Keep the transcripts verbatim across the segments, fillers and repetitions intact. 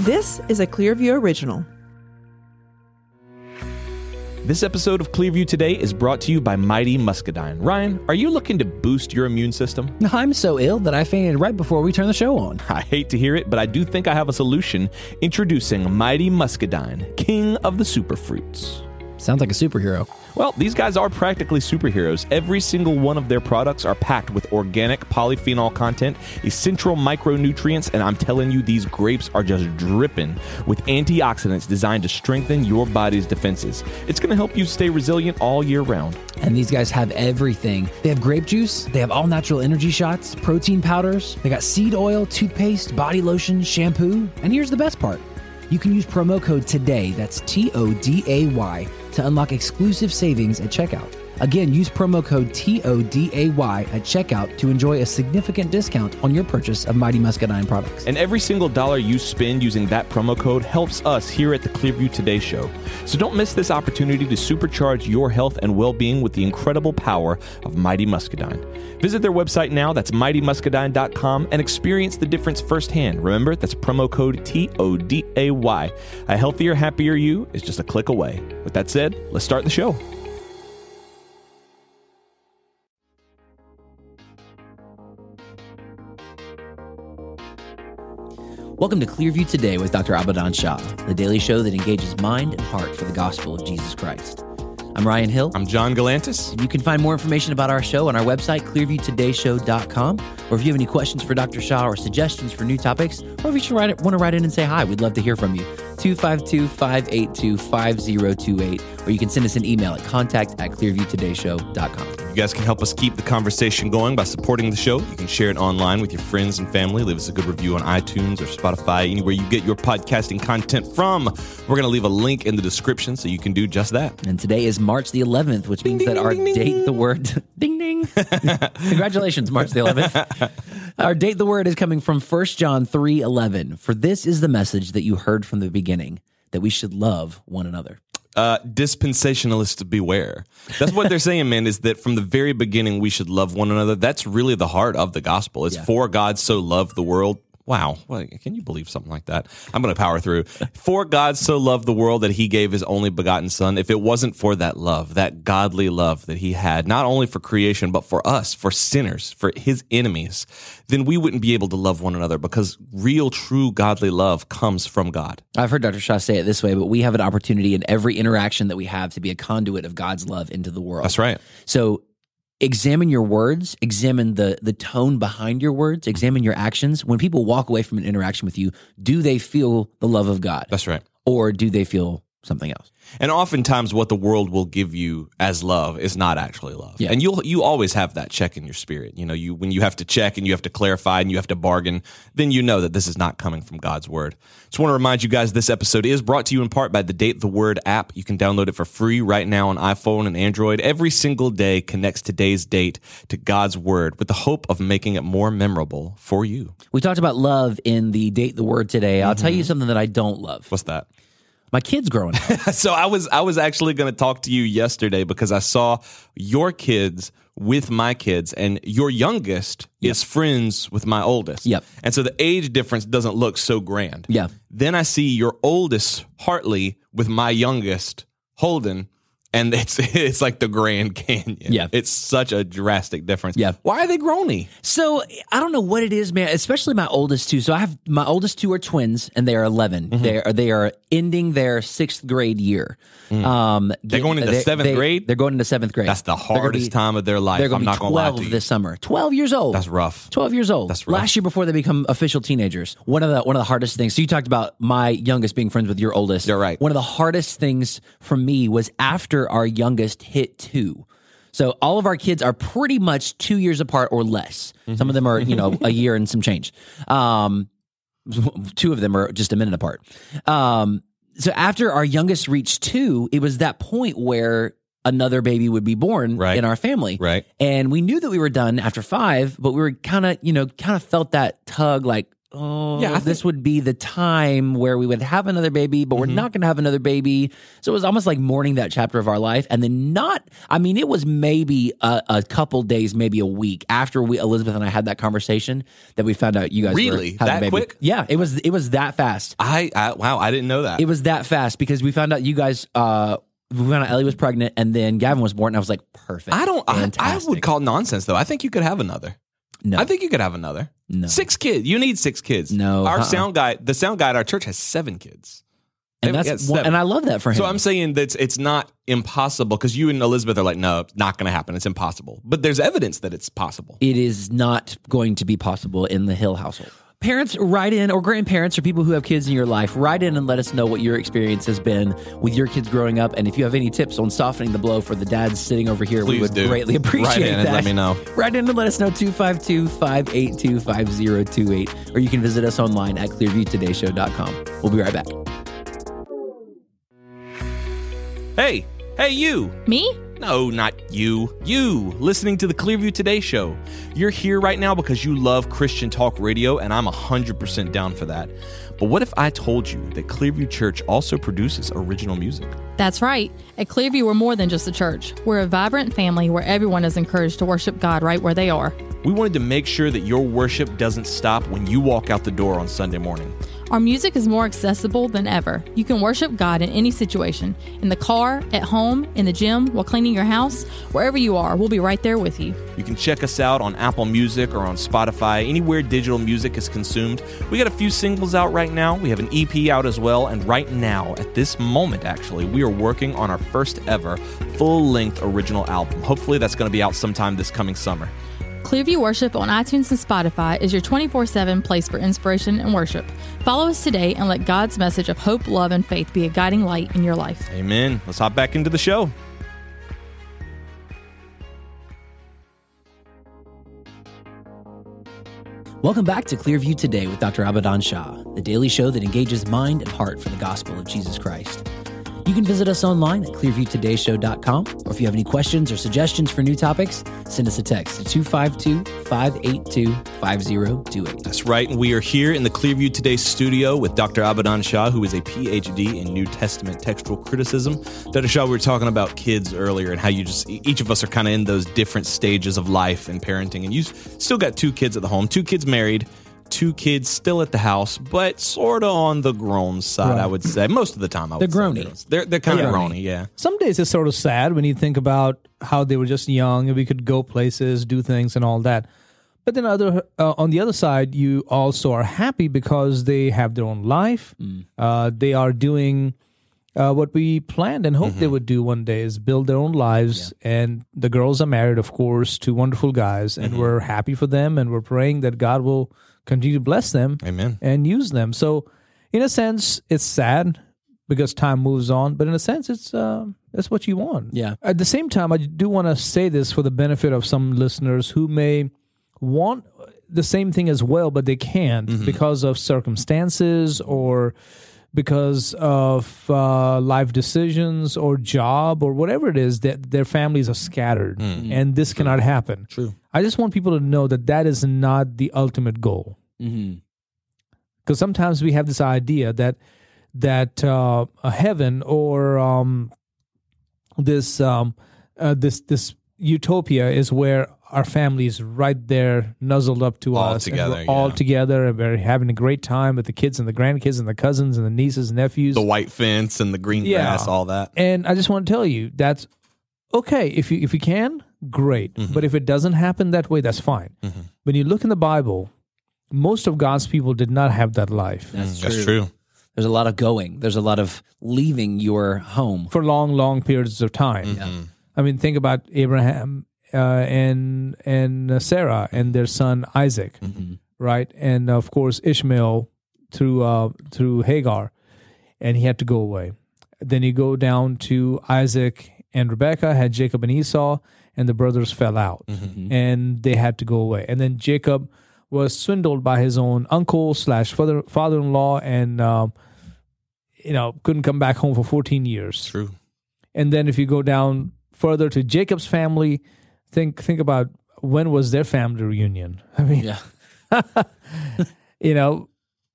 This is a Clearview original. This episode of Clearview Today is brought to you by Mighty Muscadine. Ryan, are you looking to boost your immune system? I'm so ill that I fainted right before we turned the show on. I hate to hear it, but I do think I have a solution. Introducing Mighty Muscadine, king of the superfruits. Sounds like a superhero. Well, these guys are practically superheroes. Every single one of their products are packed with organic polyphenol content, essential micronutrients, and I'm telling you, these grapes are just dripping with antioxidants designed to strengthen your body's defenses. It's going to help you stay resilient all year round. And these guys have everything. They have grape juice, they have all natural energy shots, protein powders, they got seed oil, toothpaste, body lotion, shampoo, and here's the best part. You can use promo code TODAY, that's T O D A Y, to unlock exclusive savings at checkout. Again, use promo code T O D A Y at checkout to enjoy a significant discount on your purchase of Mighty Muscadine products. And every single dollar you spend using that promo code helps us here at the Clearview Today Show. So don't miss this opportunity to supercharge your health and well-being with the incredible power of Mighty Muscadine. Visit their website now, that's mighty muscadine dot com, and experience the difference firsthand. Remember, that's promo code T O D A Y. A healthier, happier you is just a click away. With that said, let's start the show. Welcome to Clearview Today with Doctor Abadan Shah, the daily show that engages mind and heart for the gospel of Jesus Christ. I'm Ryan Hill. I'm John Galantis. And you can find more information about our show on our website, clearview today show dot com. Or if you have any questions for Doctor Shah or suggestions for new topics, or if you should write it, want to write in and say hi, we'd love to hear from you. two five two, five eight two, five zero two eight. Or you can send us an email at contact at clearview today show dot com. You guys can help us keep the conversation going by supporting the show. You can share it online with your friends and family. Leave us a good review on iTunes or Spotify, anywhere you get your podcasting content from. We're going to leave a link in the description so you can do just that. And today is March the eleventh, which Ding, means ding, that our ding, ding, date ding. the word ding ding. Congratulations, March the eleventh. Our date the word is coming from First John three eleven. For this is the message that you heard from the beginning, that we should love one another. Uh, dispensationalists beware. That's what they're saying, man, is that from the very beginning we should love one another. That's really the heart of the gospel. It's Yeah. for God so loved the world. Wow. Well, can you believe something like that? I'm going to power through. For God so loved the world that he gave his only begotten son. If it wasn't for that love, that godly love that he had, not only for creation, but for us, for sinners, for his enemies, then we wouldn't be able to love one another, because real, true, godly love comes from God. I've heard Doctor Shah say it this way, but we have an opportunity in every interaction that we have to be a conduit of God's love into the world. That's right. So examine your words, examine the the tone behind your words, examine your actions. When people walk away from an interaction with you, do they feel the love of God? That's right. Or do they feel something else? And oftentimes what the world will give you as love is not actually love. Yeah. And you'll you always have that check in your spirit. You know, you when you have to check and you have to clarify and you have to bargain, then you know that this is not coming from God's word. Just want to remind you guys, this episode is brought to you in part by the Date the Word app. You can download it for free right now on iPhone and Android. Every single day connects today's date to God's word with the hope of making it more memorable for you. We talked about love in the Date the Word today. I'll tell you something that I don't love. What's that? My kids growing up. So I was I was actually going to talk to you yesterday because I saw your kids with my kids, and your youngest Yep. is friends with my oldest. Yep. And so the age difference doesn't look so grand. Yeah. Then I see your oldest, Hartley, with my youngest, Holden, and it's it's like the Grand Canyon. Yeah. It's such a drastic difference. Yeah. Why are they groany? So I don't know what it is, man. Especially my oldest two. So I have my oldest two are twins, and they are eleven. Mm-hmm. They are they are ending their sixth grade year. Um, They're going into seventh they- grade? They're going into seventh grade. That's the They're gonna hardest be- time of their life. They're going I'm to not be going to lie to twelve you. this summer. Twelve years old. That's rough. Twelve years old. That's rough. Last year before they become official teenagers. One of the one of the hardest things. So you talked about my youngest being friends with your oldest. You're right. One of the hardest things for me was after our youngest hit two. So all of our kids are pretty much two years apart or less. Mm-hmm. Some of them are, you know, a year and some change. Um, two of them are just a minute apart. Um, so after our youngest reached two, it was that point where another baby would be born Right. in our family. Right. And we knew that we were done after five, but we were kind of, you know, kind of felt that tug like, oh, Yeah, I this think- would be the time where we would have another baby, but we're Mm-hmm. not going to have another baby. So it was almost like mourning that chapter of our life. And then not, I mean, it was maybe a, a couple days, maybe a week after we, Elizabeth and I had that conversation that we found out you guys Really? were having That a baby. quick? Yeah, it was, it was that fast. I, I wow, I didn't know that. It was that fast because we found out you guys, uh, we found out Ellie was pregnant and then Gavin was born. And I was like, perfect. I don't. I, I Fantastic. would call nonsense though. I think you could have another. No. I think you could have another. No. Six kids. You need six kids. No, Our uh-uh. sound guy, the sound guy at our church has seven kids. And Yeah, that's seven. one, and I love that for him. So I'm saying that it's, it's not impossible because you and Elizabeth are like, no, it's not going to happen. It's impossible. But there's evidence that it's possible. it is not going to be possible in the Hill household. Parents, write in, or grandparents, or people who have kids in your life, write in and let us know what your experience has been with your kids growing up. And if you have any tips on softening the blow for the dads sitting over here, we Please would do. greatly appreciate Write in that. and let me know. Write in and let us know, two five two, five eight two, five zero two eight. Or you can visit us online at clearview today show dot com. We'll be right back. Hey, hey, you. Me? No, not you. You, listening to the Clearview Today Show. You're here right now because you love Christian talk radio, and I'm one hundred percent down for that. But what if I told you that Clearview Church also produces original music? That's right. At Clearview, we're more than just a church. We're a vibrant family where everyone is encouraged to worship God right where they are. We wanted to make sure that your worship doesn't stop when you walk out the door on Sunday morning. Our music is more accessible than ever. You can worship God in any situation. In the car, at home, in the gym, while cleaning your house, wherever you are, we'll be right there with you. You can check us out on Apple Music or on Spotify, anywhere digital music is consumed. We got a few singles out right now. We have an E P out as well. And right now, at this moment, actually, we are working on our first ever full-length original album. Hopefully that's going to be out sometime this coming summer. Clearview Worship on iTunes and Spotify is your twenty-four seven place for inspiration and worship. Follow us today and let God's message of hope, love, and faith be a guiding light in your life. Amen. Let's hop back into the show. Welcome back to Clearview Today with Doctor Abadan Shah, the daily show that engages mind and heart for the gospel of Jesus Christ. You can visit us online at clearview today show dot com, or if you have any questions or suggestions for new topics, send us a text to two five two, five eight two, five zero two eight. That's right. And we are here in the Clearview Today studio with Doctor Abadan Shah, who is a P H D in New Testament textual criticism. Doctor Shah, we were talking about kids earlier and how you just, each of us are kind of in those different stages of life and parenting. And you've still got two kids at the home, two kids married, two kids still at the house, but sort of on the grown side, Right. I would say. Most of the time, I would They're say. growny. They're, they're kind of They're growny, yeah. Some days it's sort of sad when you think about how they were just young and we could go places, do things, and all that. But then, other uh, on the other side, you also are happy because they have their own life. Mm. Uh, they are doing uh, what we planned and hoped they would do one day: is build their own lives. And the girls are married, of course, to wonderful guys, and we're happy for them, and we're praying that God will continue to bless them. Amen. And use them. So, in a sense, it's sad because time moves on, but in a sense, it's uh, that's what you want. Yeah. At the same time, I do want to say this for the benefit of some listeners who may want the same thing as well, but they can't Mm-hmm. because of circumstances or because of uh, life decisions or job or whatever it is, that their families are scattered and this cannot happen. Mm. True. I just want people to know that that is not the ultimate goal. Mm-hmm. Because sometimes we have this idea that that uh, a heaven or um, this um, uh, this this utopia is where our family is right there, nuzzled up to All us, together, and we're all yeah. together, and we're having a great time with the kids and the grandkids and the cousins and the nieces and nephews. The white fence and the green Yeah. grass, all that. And I just want to tell you that's okay if you if you can, great. Mm-hmm. But if it doesn't happen that way, that's fine. When you look in the Bible, most of God's people did not have that life That's true. That's true. There's a lot of going. There's a lot of leaving your home. for long, long periods of time. I mean, think about Abraham uh, and and uh, Sarah and their son Isaac, right? And of course Ishmael through uh, through Hagar, and he had to go away. Then you go down to Isaac and Rebekah had Jacob and Esau, and the brothers fell out, and they had to go away. And then Jacob was swindled by his own uncle slash father father-in-law, and uh, you know couldn't come back home for fourteen years. True. And then if you go down further to Jacob's family, think think about when was their family reunion? I mean, Yeah. you know,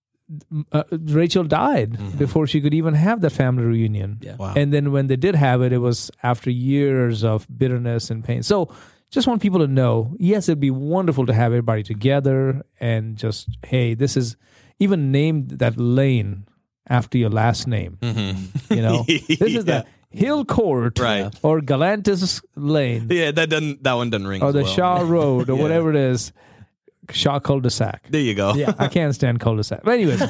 uh, Rachel died mm-hmm. before she could even have that family reunion. Yeah. Wow. And then when they did have it, it was after years of bitterness and pain. So just want people to know, yes, it'd be wonderful to have everybody together and just, hey, this is, even name that lane after your last name. Mm-hmm. You know, this yeah. is the Hill Court right. or Galantis Lane. Yeah, that doesn't that one doesn't ring. Or as the well. Shaw Road or Yeah. whatever it is. Shaw cul-de-sac. There you go. Yeah, I can't stand cul-de-sac. But anyways,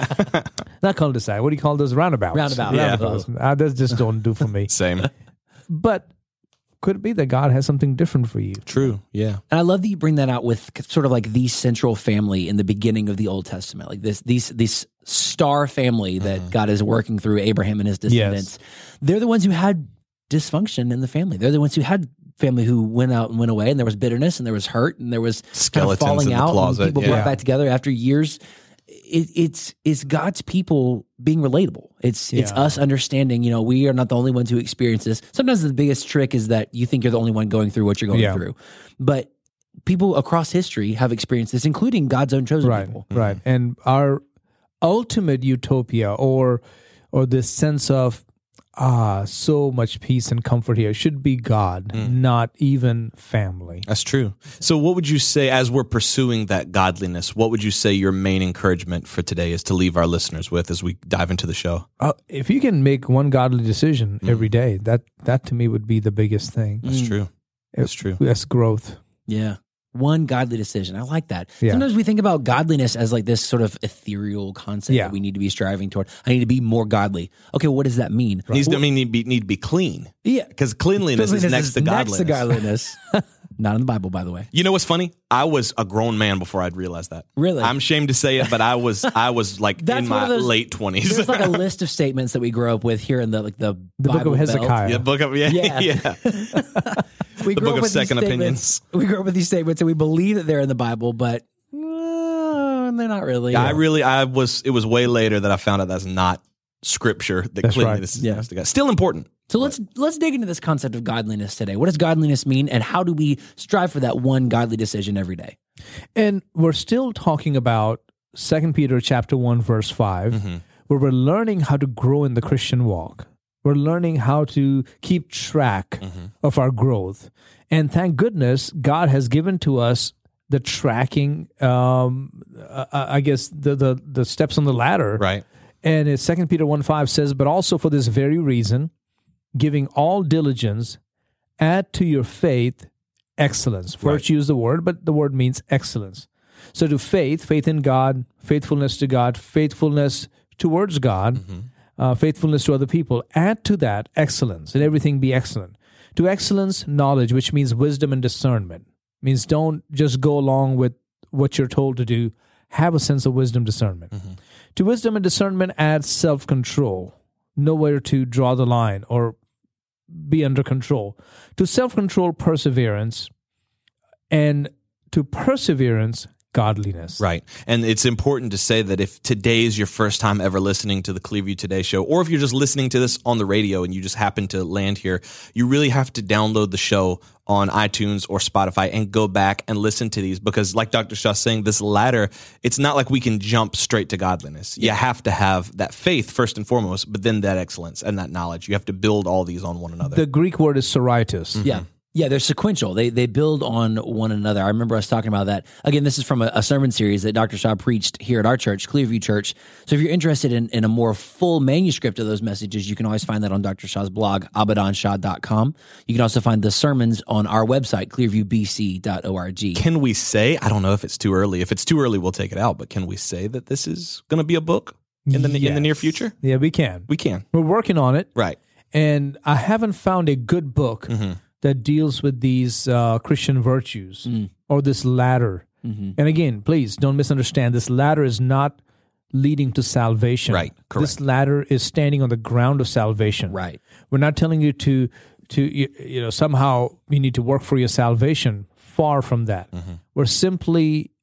not cul-de-sac. What do you call those? Roundabouts. Roundabout. Yeah. Roundabouts. Uh, that just don't do for me. Same. But could it be that God has something different for you? True. Yeah. And I love that you bring that out with sort of like the central family in the beginning of the Old Testament, like this, these, this star family that mm-hmm. God is working through Abraham and his descendants. Yes. They're the ones who had dysfunction in the family. They're the ones who had family who went out and went away, and there was bitterness, and there was hurt, and there was skeletons kind of falling in the out. closet. And people yeah. brought back together after years. It, it's it's God's people being relatable. It's it's Yeah. us understanding. You know, we are not the only ones who experience this. Sometimes the biggest trick is that you think you're the only one going through what you're going Yeah. through, but people across history have experienced this, including God's own chosen Right, people. right. And our ultimate utopia, or or this sense of ah, so much peace and comfort here, should be God, Mm. not even family. That's true. So what would you say, as we're pursuing that godliness, what would you say your main encouragement for today is to leave our listeners with as we dive into the show? Uh, if you can make one godly decision Mm. every day, that that to me would be the biggest thing. That's Mm. true. That's true. That's growth. Yeah. One godly decision. I like that. Yeah. Sometimes we think about godliness as like this sort of ethereal concept Yeah. that we need to be striving toward. I need to be more godly. Okay, well, what does that mean? Needs to Well, mean need, be, need to be clean, yeah. because cleanliness, is Cleanliness next is to godliness. Next to godliness. Not in the Bible, by the way. You know what's funny? I was a grown man before I'd realized that. Really? I'm ashamed to say it, but I was I was like That's in one my of those- late twenties. There's like a list of statements that we grow up with here in the like the The Bible book of Belt. Hezekiah. yeah, book of yeah, Yeah. yeah. We The grew book up of with these second statements- opinions. We grew up with these statements and we believe that they're in the Bible, but uh, they're not really. I really I was it was way later that I found out that's not scripture. That That's right. cleanliness is Yeah. next to God. Still important. So let's let's dig into this concept of godliness today. What does godliness mean, and how do we strive for that one godly decision every day? And we're still talking about Second Peter chapter one, verse five, Mm-hmm. where we're learning how to grow in the Christian walk. We're learning how to keep track Mm-hmm. of our growth. And thank goodness God has given to us the tracking, um, uh, I guess, the, the, the steps on the ladder. Right. And it's Second Peter one five says, but also for this very reason, giving all diligence, add to your faith excellence. Virtue is the word, but the word means excellence. So to faith, faith in God, faithfulness to God, faithfulness towards God, Mm-hmm. uh, faithfulness to other people, add to that excellence, and everything be excellent. To excellence, knowledge, which means wisdom and discernment. Means don't just go along with what you're told to do. Have a sense of wisdom, discernment. Mm-hmm. To wisdom and discernment adds self-control. Know where to draw the line or be under control. To self-control, perseverance. And to perseverance, godliness. Right. And it's important to say that if today is your first time ever listening to the Clearview Today show, or if you're just listening to this on the radio and you just happen to land here, you really have to download the show on iTunes or Spotify and go back and listen to these, because like Doctor Shaw's saying, this ladder, it's not like we can jump straight to godliness. You have to have that faith first and foremost, but then that excellence and that knowledge. You have to build all these on one another. The Greek word is soritis. Yeah. Yeah, they're sequential. They they build on one another. I remember us talking about that. Again, this is from a, a sermon series that Doctor Shaw preached here at our church, Clearview Church. So if you're interested in, in a more full manuscript of those messages, you can always find that on Doctor Shaw's blog, abadan shah dot com. You can also find the sermons on our website, clearview b c dot org. Can we say, I don't know if it's too early. If it's too early, we'll take it out. But can we say that this is going to be a book in the in the Yes. near future? Yeah, we can. We can. We're working on it. Right. And I haven't found a good book Mm-hmm. that deals with these uh, Christian virtues or this ladder. Mm-hmm. And again, please don't misunderstand. This ladder is not leading to salvation. Right, correct. This ladder is standing on the ground of salvation. Right. We're not telling you to, to you, you know, somehow you need to work for your salvation. Far from that. Mm-hmm. We're simply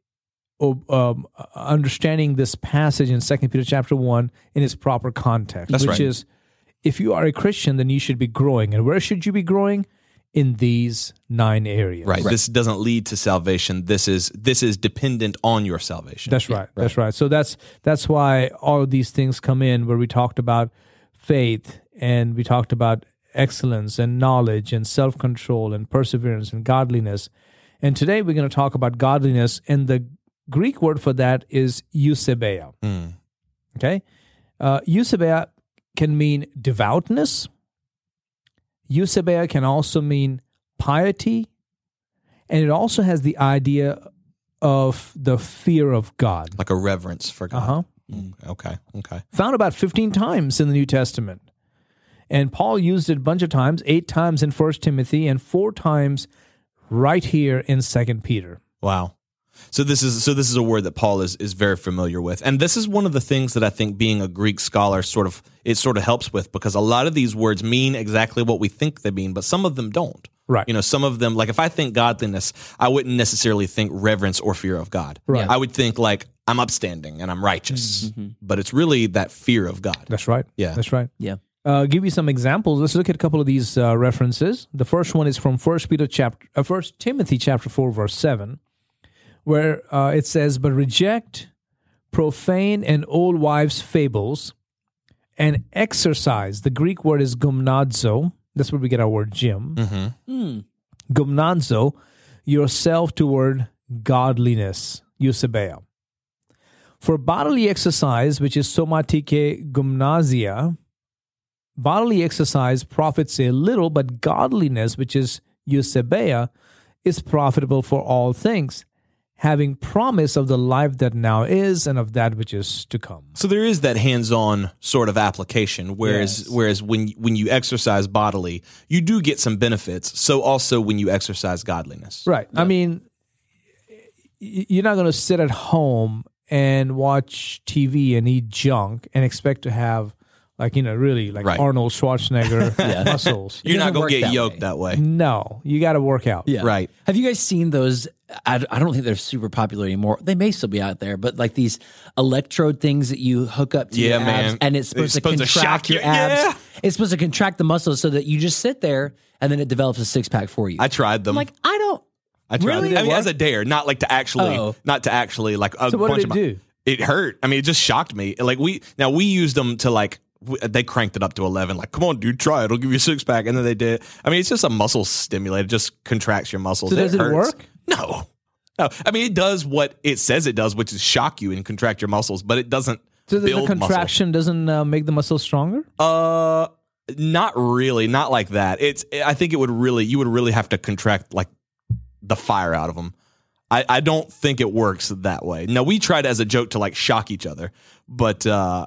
um, understanding this passage in Second Peter chapter one in its proper context, That's which right. is, if you are a Christian, then you should be growing. And where should you be growing? in these nine areas. Right. This doesn't lead to salvation. This is this is dependent on your salvation. That's right. That's right. So that's that's why all of these things come in, where we talked about faith, and we talked about excellence and knowledge and self-control and perseverance and godliness. And today we're going to talk about godliness, and the Greek word for that is eusebeia. Mm. Okay? Uh, eusebeia can mean devoutness. Eusebeia can also mean piety, and it also has the idea of the fear of God. Like a reverence for God. Uh-huh. Mm, okay, okay. Found about fifteen times in the New Testament. And Paul used it a bunch of times, eight times in First Timothy and four times right here in Second Peter. Wow. So this is so this is a word that Paul is is very familiar with. And this is one of the things that I think being a Greek scholar sort of it sort of helps with, because a lot of these words mean exactly what we think they mean, but some of them don't. Right. You know, some of them, like if I think godliness, I wouldn't necessarily think reverence or fear of God. Right. I would think like I'm upstanding and I'm righteous. Mm-hmm. But it's really that fear of God. That's right. Yeah. That's right. Yeah. Uh, give you some examples. Let's look at a couple of these uh, references. The first one is from First Peter chapter, uh, First Timothy chapter four, verse seven, where uh, it says, "But reject profane and old wives' fables, and exercise." The Greek word is gymnazo. That's where we get our word gym. Mm-hmm. Mm. Gymnazo yourself toward godliness, eusebeia. For bodily exercise, which is somatike gymnasia, bodily exercise profits a little, but godliness, which is eusebeia, is profitable for all things, having promise of the life that now is and of that which is to come. So there is that hands-on sort of application, whereas Yes. whereas when when you exercise bodily, you do get some benefits. So also when you exercise godliness. Right. I mean, y- you're not going to sit at home and watch T V and eat junk and expect to have, like, you know, really like Right. Arnold Schwarzenegger muscles. You're not doesn't going work to get that yoked way. that way. No, you got to work out. Yeah. Right. Have you guys seen those? I, I don't think they're super popular anymore. They may still be out there, but like these electrode things that you hook up to Yeah, your abs, man. and it's supposed, It's to supposed to contract shock your you. abs. Yeah. It's supposed to contract the muscles so that you just sit there and then it develops a six pack for you. I tried them. I'm like, I don't. I tried really? them. I mean, What? as a dare, not like to actually, Oh. not to actually like a So what bunch did of it my- do? It hurt. I mean, it just shocked me. Like we now we used them to like w- they cranked it up to eleven. Like, come on, dude, try it. It'll give you a six pack. And then they did. I mean, it's just a muscle stimulator. It just contracts your muscles. So does it hurts. work? No. No. I mean, it does what it says it does, which is shock you and contract your muscles, but it doesn't So the, the build contraction doesn't uh, make the muscle stronger? muscle. Uh, not really. Not like that. It's. I think it would really. You would really have to contract like the fire out of them. I, I don't think it works that way. Now, we tried as a joke to like shock each other, but uh,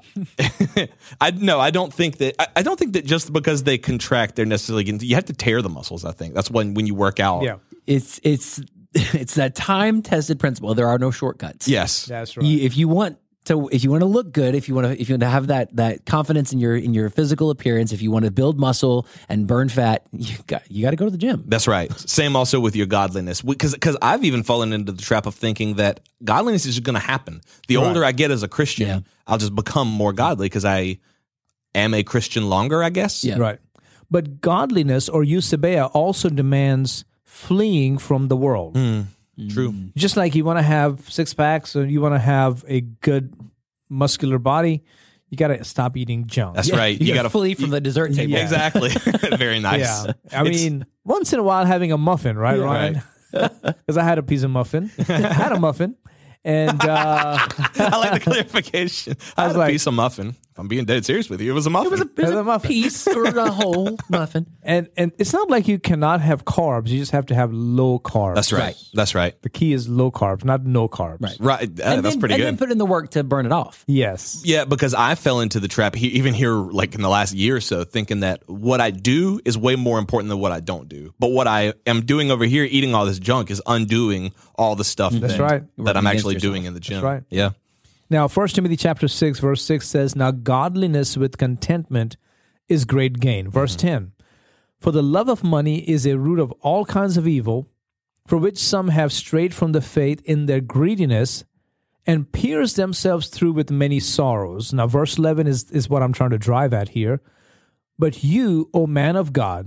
I no, I don't think that I, I don't think that just because they contract, they're necessarily getting, you have to tear the muscles. I think that's when when you work out. Yeah, It's it's it's that time tested principle. There are no shortcuts. Yes. that's right. You, if you want to, if you want to look good, if you want to, if you want to have that that confidence in your in your physical appearance, if you want to build muscle and burn fat, you got you got to go to the gym. That's right. Same also with your godliness, because because I've even fallen into the trap of thinking that godliness is going to happen. The Right. older I get as a Christian, Yeah. I'll just become more godly because I am a Christian longer, I guess. Yeah. Right. But godliness, or eusebeia, also demands fleeing from the world. True. Just like you want to have six packs or you want to have a good muscular body, you got to stop eating junk. That's right. You, You got got to flee from the dessert table. Yeah. Exactly. Very nice. Yeah. I It's- mean, once in a while having a muffin, right, Ryan? Because I had a piece of muffin. I had a muffin. And uh, I like the clarification. I, was had a like- piece of muffin. If I'm being dead serious with you, it was a muffin. It was a, it was As a a muffin. piece or a whole muffin. and and it's not like you cannot have carbs. You just have to have low carbs. That's right. Right. That's right. The key is low carbs, not no carbs. Right. Right. Uh, And that's then, pretty and good. then put in the work to burn it off. Yes. Yeah, because I fell into the trap he, even here, like in the last year or so, thinking that what I do is way more important than what I don't do. But what I am doing over here, eating all this junk, is undoing all the stuff That's that, right. that Working I'm against actually yourself. doing in the gym. right. Yeah. Now, First Timothy chapter six, verse six says, "Now godliness with contentment is great gain." Verse ten, "For the love of money is a root of all kinds of evil, for which some have strayed from the faith in their greediness, and pierced themselves through with many sorrows." Now, verse eleven is, is what I'm trying to drive at here. "But you, O man of God,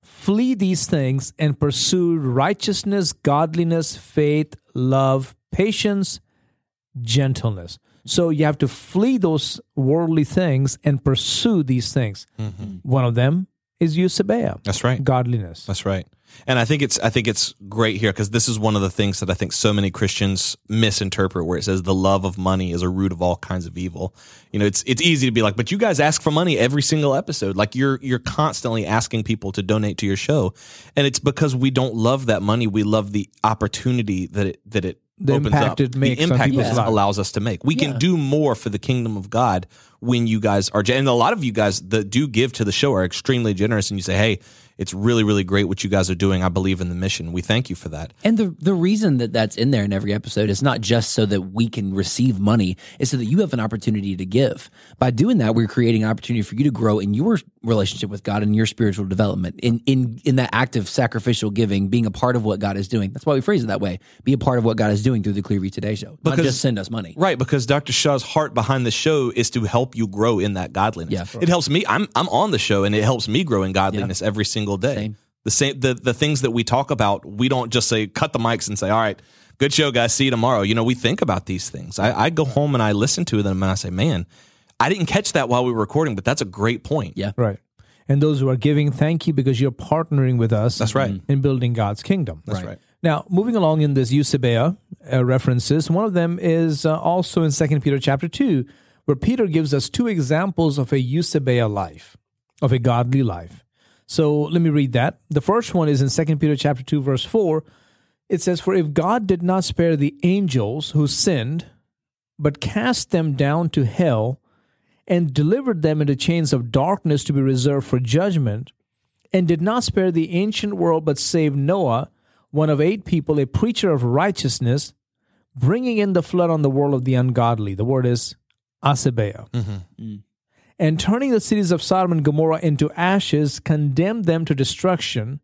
flee these things and pursue righteousness, godliness, faith, love, patience, gentleness. So you have to flee those worldly things and pursue these things. Mm-hmm. One of them is Eusebia. That's right. Godliness. That's right. And I think it's I think it's great here because this is one of the things that I think so many Christians misinterpret, where it says the love of money is a root of all kinds of evil. You know, it's it's easy to be like, but you guys ask for money every single episode. Like you're you're constantly asking people to donate to your show, and it's because we don't love that money. We love the opportunity that it that it the opens impact up, it makes the impact on this people's lives. allows us to make. We Yeah. can do more for the kingdom of God when you guys are, and a lot of you guys that do give to the show are extremely generous, and you say, hey, it's really, really great what you guys are doing. I believe in the mission. We thank you for that. And the the reason that that's in there in every episode is not just so that we can receive money, it's so that you have an opportunity to give. By doing that, we're creating an opportunity for you to grow in your relationship with God and your spiritual development. In in in that act of sacrificial giving, being a part of what God is doing. That's why we phrase it that way. Be a part of what God is doing through the Clearview Today Show. Not Because- just send us money. Right, because Doctor Shaw's heart behind the show is to help you grow in that godliness. Yeah. It helps me. I'm I'm on the show, and it helps me grow in godliness every single day. Same. The same the the things that we talk about, we don't just say cut the mics and say, all right, good show, guys. See you tomorrow. You know, we think about these things. I, I go home and I listen to them and I say, man, I didn't catch that while we were recording, but that's a great point. Yeah. Right. And those who are giving, thank you because you're partnering with us. That's right. In building God's kingdom. That's right. Now, moving along in this Eusebia uh, references, one of them is uh, also in Second Peter chapter two, where Peter gives us two examples of a Eusebia life, of a godly life. So let me read that. The first one is in Second Peter chapter two, verse four. It says, "For if God did not spare the angels who sinned, but cast them down to hell and delivered them into chains of darkness to be reserved for judgment, and did not spare the ancient world, but saved Noah, one of eight people, a preacher of righteousness, bringing in the flood on the world of the ungodly." The word is Eusebia. Mm-hmm. "And turning the cities of Sodom and Gomorrah into ashes, condemned them to destruction,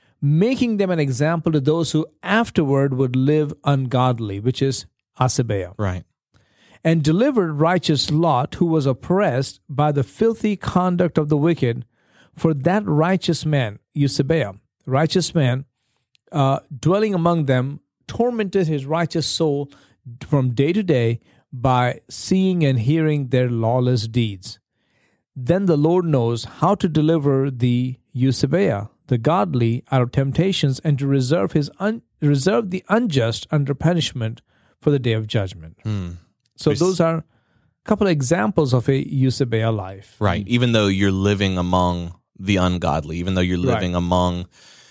making them an example to those who afterward would live ungodly," which is Eusebia. Right. "And delivered righteous Lot, who was oppressed by the filthy conduct of the wicked. For that righteous man," Eusebia, righteous man, uh, dwelling among them, tormented his righteous soul from day to day by seeing and hearing their lawless deeds. Then the Lord knows how to deliver the Eusebia, the godly, out of temptations, and to reserve his un- reserve the unjust under punishment for the day of judgment. Mm. So Yes. those are a couple of examples of a Eusebia life. Right. Even though you're living among the ungodly, even though you're living Right. among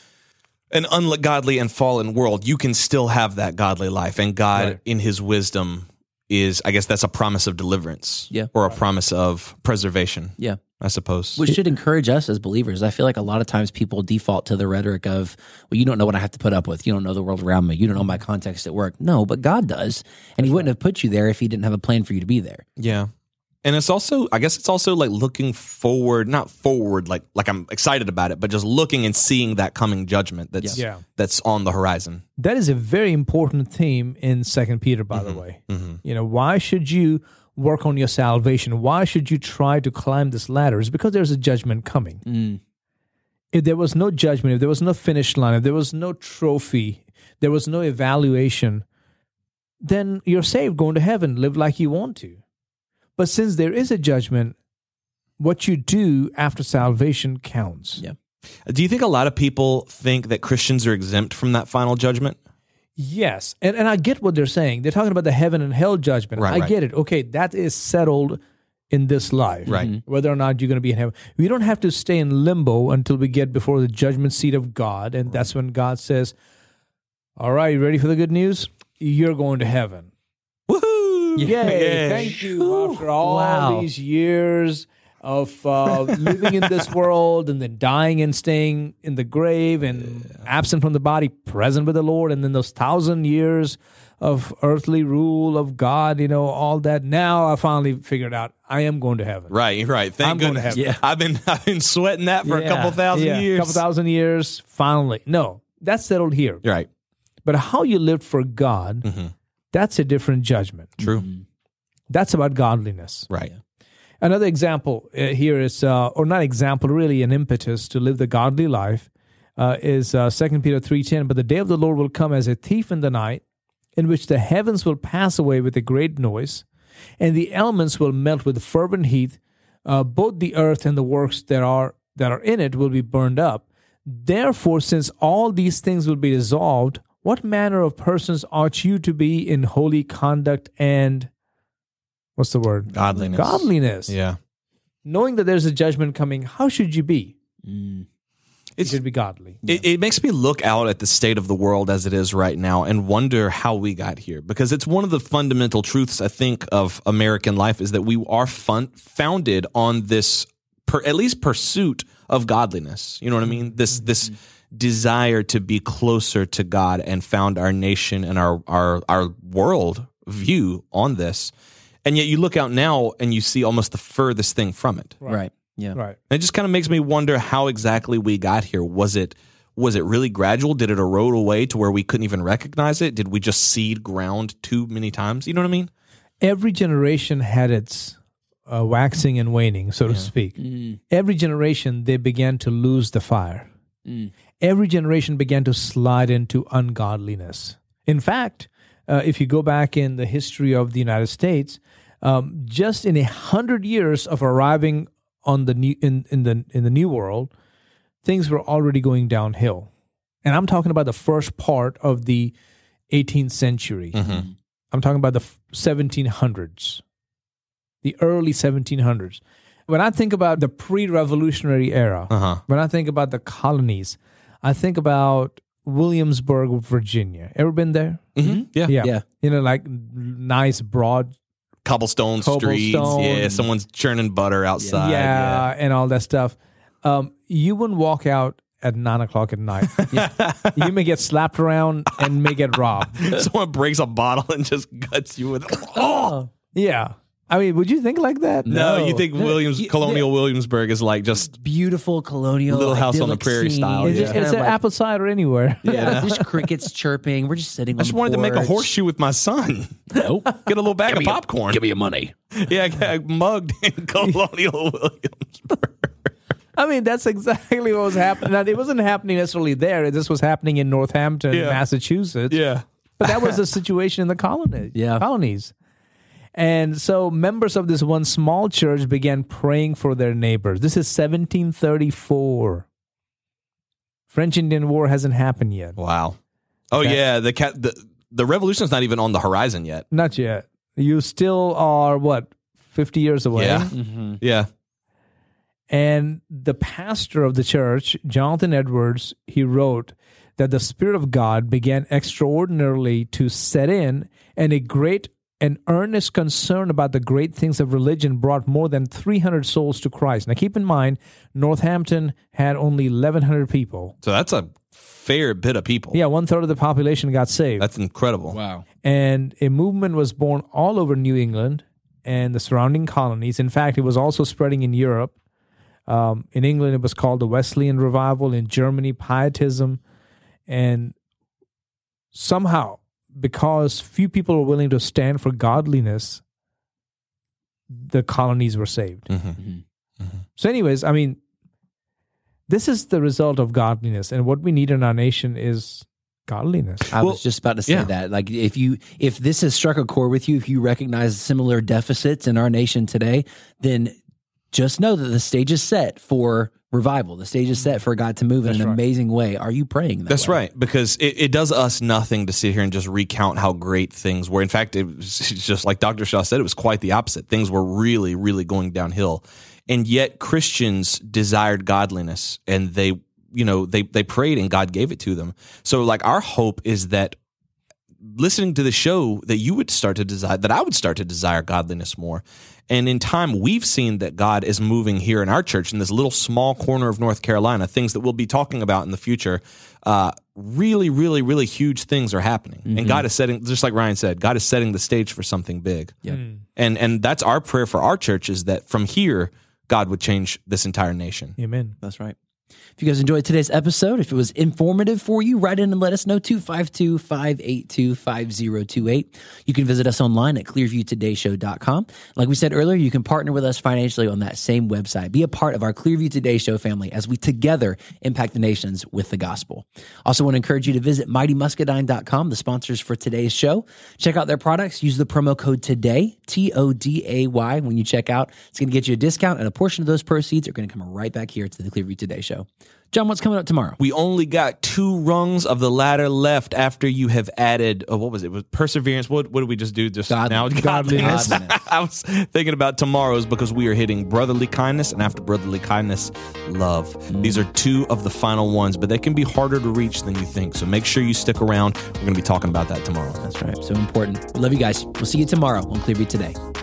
an ungodly and fallen world, you can still have that godly life. And God, Right. in his wisdom, is, I guess that's a promise of deliverance. Yeah. Or a promise of preservation, Yeah. I suppose. Which should encourage us as believers. I feel like a lot of times people default to the rhetoric of, well, you don't know what I have to put up with. You don't know the world around me. You don't know my context at work. No, but God does. And he wouldn't have put you there if he didn't have a plan for you to be there. Yeah. And it's also, I guess it's also like looking forward, not forward, like like I'm excited about it, but just looking and seeing that coming judgment that's Yeah. that's on the horizon. That is a very important theme in Second Peter, by Mm-hmm. the way. You know, why should you work on your salvation? Why should you try to climb this ladder? It's because there's a judgment coming. Mm. If there was no judgment, if there was no finish line, if there was no trophy, there was no evaluation, then you're saved, going to heaven, live like you want to. But since there is a judgment, what you do after salvation counts. Yeah. Do you think a lot of people think that Christians are exempt from that final judgment? Yes, and and I get what they're saying. They're talking about the heaven and hell judgment. Right, I right. get it. Okay, that is settled in this life. Right. Whether or not you're going to be in heaven. We don't have to stay in limbo until we get before the judgment seat of God, and that's when God says, all right, you ready for the good news? You're going to heaven. Woohoo! Yay, thank you. After all Wow. these years of uh, living in this world and then dying and staying in the grave and absent from the body, present with the Lord, and then those thousand years of earthly rule of God, you know, all that. Now I finally figured out I am going to heaven. Right, right. Thank I'm going to goodness. heaven. Yeah. I've been I've been sweating that for a Yeah. couple thousand yeah, years. a couple thousand years, finally. No, that's settled here. Right. But how you lived for God, Mhm. that's a different judgment. True. That's about godliness. Right. Another example uh, here is, uh, or not example, really an impetus to live the godly life uh, is uh, Second Peter three ten. But the day of the Lord will come as a thief in the night, in which the heavens will pass away with a great noise, and the elements will melt with fervent heat. Uh, both the earth and the works that are that are in it will be burned up. Therefore, since all these things will be dissolved, what manner of persons ought you to be in holy conduct and, what's the word? Godliness. Godliness. Yeah. Knowing that there's a judgment coming, how should you be? Mm. You should be godly. It, it makes me look out at the state of the world as it is right now and wonder how we got here. Because it's one of the fundamental truths, I think, of American life is that we are fun, founded on this, per, at least pursuit of godliness. You know what I mean? This this desire to be closer to God and found our nation and our our our world view on this. And yet you look out now and you see almost the furthest thing from it. Right. right. Yeah. Right. And it just kind of makes me wonder how exactly we got here. Was it was it really gradual? Did it erode away to where we couldn't even recognize it? Did we just seed ground too many times? You know what I mean? Every generation had its uh, waxing and waning, so to Yeah. speak. Mm. Every generation, they began to lose the fire. Mm. Every generation began to slide into ungodliness. In fact, uh, if you go back in the history of the United States, um, just in a hundred years of arriving on the new in, in the in the new world, things were already going downhill. And I'm talking about the first part of the eighteenth century. Mm-hmm. I'm talking about the seventeen hundreds, the early seventeen hundreds. When I think about the pre-revolutionary era, Uh-huh. when I think about the colonies, I think about Williamsburg, Virginia. Ever been there? Mm-hmm. Yeah. Yeah. Yeah. You know, like nice, broad, Cobblestone, streets. Cobblestone. Yeah. Someone's churning butter outside. yeah, and all that stuff. Um, you wouldn't walk out at nine o'clock at night. You may get slapped around and may get robbed. Someone breaks a bottle and just guts you with oh. Yeah. I mean, would you think like that? No, you think No, Williams you- Colonial Williamsburg is like just Beautiful colonial Little House on the idyllic Prairie scene. style, It's, yeah. just, Kind it's of an like- apple cider anywhere. Yeah, just crickets chirping. We're just sitting on I just the wanted to make a porch. horseshoe with my son. Nope. Get a little bag of me a- popcorn. Give me your money. yeah, I got mugged in Colonial Williamsburg. I mean, that's exactly what was happening. Now, it wasn't happening necessarily there. This was happening in Northampton, Yeah. Massachusetts. Yeah. But that was the situation in the colonies. Yeah. colonies. And so members of this one small church began praying for their neighbors. This is seventeen thirty-four. French-Indian War hasn't happened yet. Wow. Oh That- yeah, the cat the the revolution's not even on the horizon yet. Not yet. You still are, what, fifty years away? Yeah. Mm-hmm. Yeah. And the pastor of the church, Jonathan Edwards, he wrote that the Spirit of God began extraordinarily to set in, and a great and earnest concern about the great things of religion brought more than three hundred souls to Christ. Now, keep in mind, Northampton had only eleven hundred people. So that's a fair bit of people. Yeah, one third of the population got saved. That's incredible. Wow. And a movement was born all over New England and the surrounding colonies. In fact, it was also spreading in Europe. Um, in England, it was called the Wesleyan Revival. In Germany, Pietism. And somehow, because few people were willing to stand for godliness, the colonies were saved. Mm-hmm. So anyways, I mean, this is the result of godliness. And what we need in our nation is godliness. I Well, was just about to say yeah. that. Like, if you if this has struck a chord with you, if you recognize similar deficits in our nation today, then just know that the stage is set for revival. The stage is set for God to move in That's an right. amazing way. Are you praying that That's way? right, because it, it does us nothing to sit here and just recount how great things were. In fact, it was just like Doctor Shaw said, it was quite the opposite. Things were really, really going downhill. And yet Christians desired godliness, and they, you know, they, they prayed and God gave it to them. So like our hope is that listening to the show, that you would start to desire, that I would start to desire godliness more. And in time, we've seen that God is moving here in our church, in this little small corner of North Carolina, things that we'll be talking about in the future. Uh, really, really, really huge things are happening. Mm-hmm. And God is setting, just like Ryan said, God is setting the stage for something big. Yep. And and that's our prayer for our church, is that from here, God would change this entire nation. Amen. That's right. If you guys enjoyed today's episode, if it was informative for you, write in and let us know, two five two, five eight two, five zero two eight. You can visit us online at clearview today show dot com. Like we said earlier, you can partner with us financially on that same website. Be a part of our Clearview Today Show family as we together impact the nations with the gospel. Also want to encourage you to visit mighty muscadine dot com, the sponsors for today's show. Check out their products. Use the promo code TODAY, T O D A Y, when you check out. It's going to get you a discount, and a portion of those proceeds are going to come right back here to the Clearview Today Show. John, what's coming up tomorrow? We only got two rungs of the ladder left after you have added, oh, what was it? Was perseverance? What, what did we just do just God, now? Godliness. Godliness. I was thinking about tomorrow's because we are hitting brotherly kindness, and after brotherly kindness, love. Mm. These are two of the final ones, but they can be harder to reach than you think. So make sure you stick around. We're going to be talking about that tomorrow. That's right. So important. We love you guys. We'll see you tomorrow on Clearview Today.